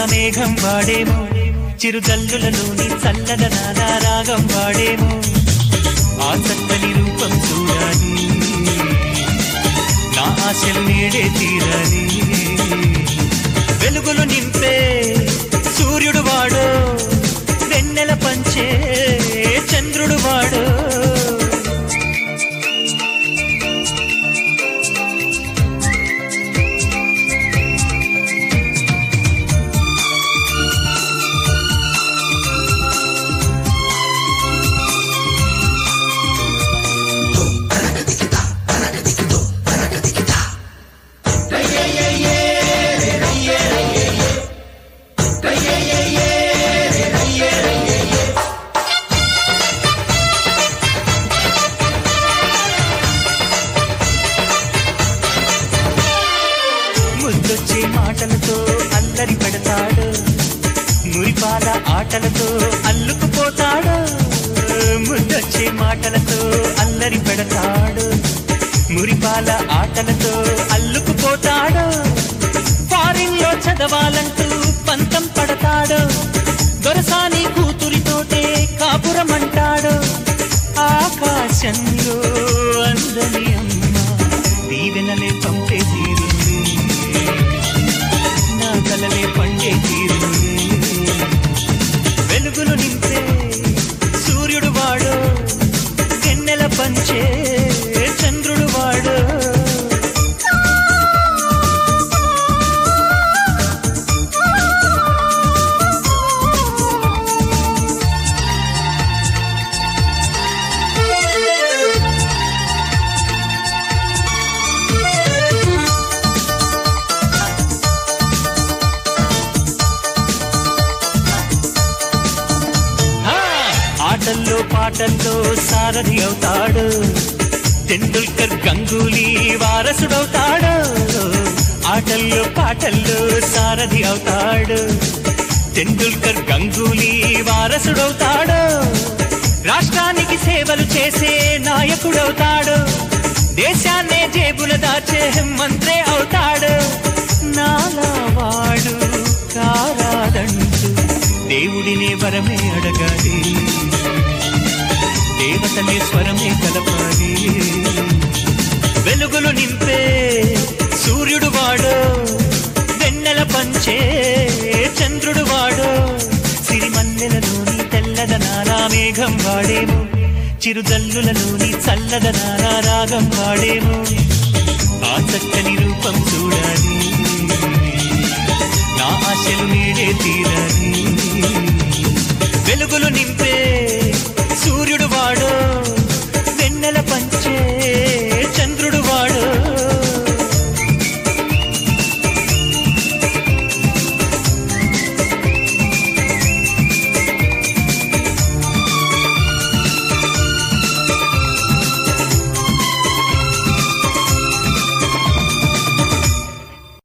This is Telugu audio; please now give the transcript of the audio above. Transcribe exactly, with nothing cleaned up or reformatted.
మేఘం వాడేమో చిరుజల్లులలోని చల్లదనాల రాగం వాడేమో ఆ చక్కని రూపం చూడాలి నా ఆశలు నేడే తీరాలి వెలుగులు నింపే సూర్యుడు వాడో వెన్నెల పంచే చంద్రుడు వాడో ముద్దొచ్చే మాటలతో అల్లరి పెడతాడు మురిపాల ఆటలతో అల్లుకుపోతాడు ముద్దొచ్చే మాటలతో అల్లరి పెడతాడు మురిపాల ఆటలతో అల్లుకుపోతాడు ఫారిన్ లో చదవాలంటూ పంతం పడతాడు దొరసాని కూతురితోటే కాపురమంటాడు ఆకాశంలో అందని అమ్మ దీవెనలే పంపే తీరుంది నా కలలే పండే తీరుంది వెలుగులు నింపే సూర్యుడు వాడు వెన్నెల పంచే చంద్రుడు వాడు ఆటల్లో పాటల్లో సారథి అవుతాడు తెందుల్కర్ గంగూలీ వారసుడవుతాడు ఆటల్లో పాటల్లో సారథి అవుతాడు తెందుల్కర్ గంగూలీ వారసుడవుతాడు రాష్ట్రానికి సేవలు చేసే నాయకుడవుతాడు దేశాన్నే జేబుల దాచే మంత్రే అవుతాడు నాలా వాడు కారాదంటూ దేవుడినే వరమే అడగాలి దేవతనే స్వరమే కలపాలి వెలుగులు నింపే సూర్యుడు వాడు వెన్నెల పంచే చంద్రుడు వాడు సిరిమల్లెలలోని తెల్లదనాల మేఘం వాడేమో చిరుజల్లులలోని చల్లదనాల రాగం వాడేమో ఆ చక్కని రూపం చూడాలి నా ఆశలు నేడే తీరాలి వెలుగులు నింపే